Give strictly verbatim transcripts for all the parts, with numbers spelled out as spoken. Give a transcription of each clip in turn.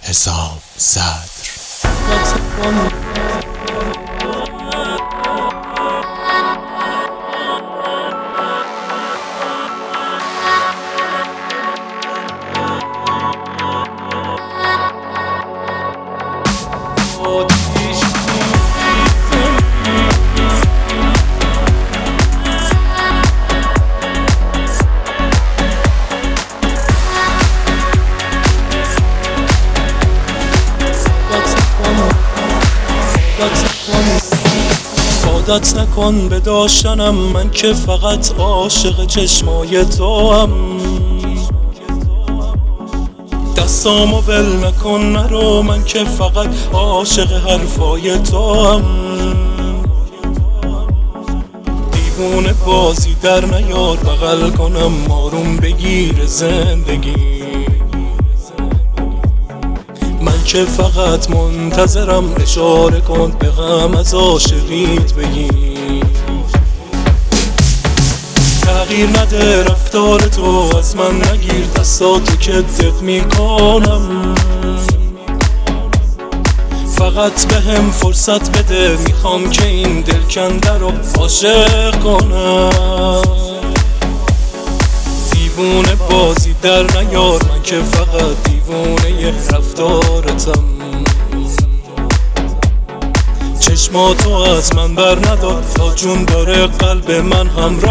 حسام صدر. عادت نکن به داشتنم، من که فقط عاشق چشمای تو هم. دستامو ول نکن نرو، من که فقط عاشق حرفای تو هم. دیوونه بازی در نیار، بغل کنم آروم بگیر زندگی. من که فقط منتظرم اشاره کن به غم از عاشقیت بگی. تغییر نده رفتار تو، از من نگیر دستاتو که دق میکنم. فقط به هم فرصت بده، میخوام که این دلکنده رو عاشق کنم. دیوونه بازی در نیار، من که فقط دیوونه رفتارتم. چشماتو از من بر ندار، تا جون داره قلب من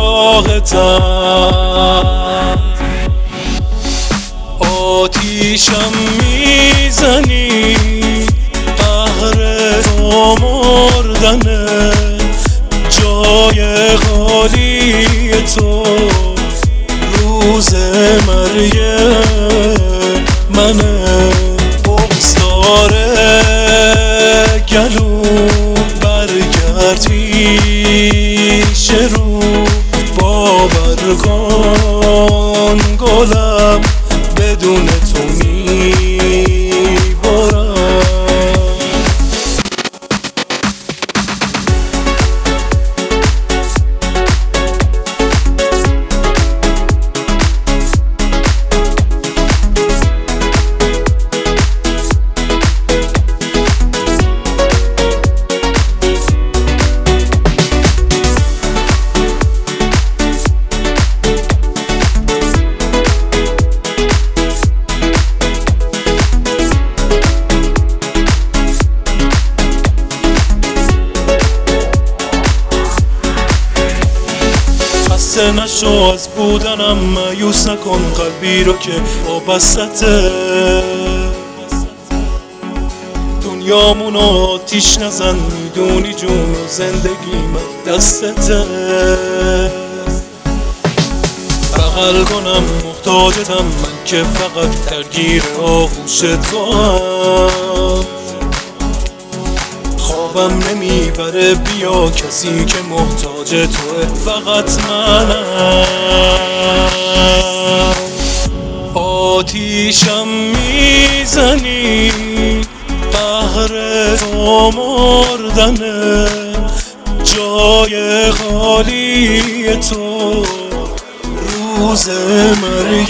همراهتم. آتیشم میزنی، قهر تو مردنه، جای خالی تو روز مرگ منه. بغض داره گلو، برگرد پیش رو، باور کن گلم بدون تو میبرم. خسته نشو از بودنم، مایوس نکن قلبی رو که وابستته. دنیامونو آتیش نزن، میدونی جون و زندگی من دستته. بغل کنم محتاجتم، من که فقط درگیر آغوش تو هم. خوابم نمیبره بیا، کسی که محتاج توه فقط منم. آتیشم میزنی، قهر تو مردنه، جای خالی تو روز مرگ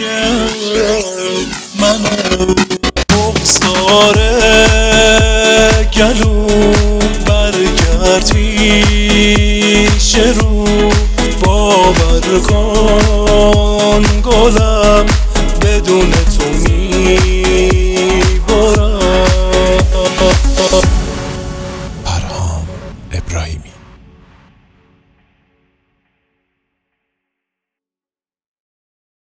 منه. بغض داره گلو، برگرد پیش رو، باور کن گلم بدون تو میبرم. پرهام ابراهیمی.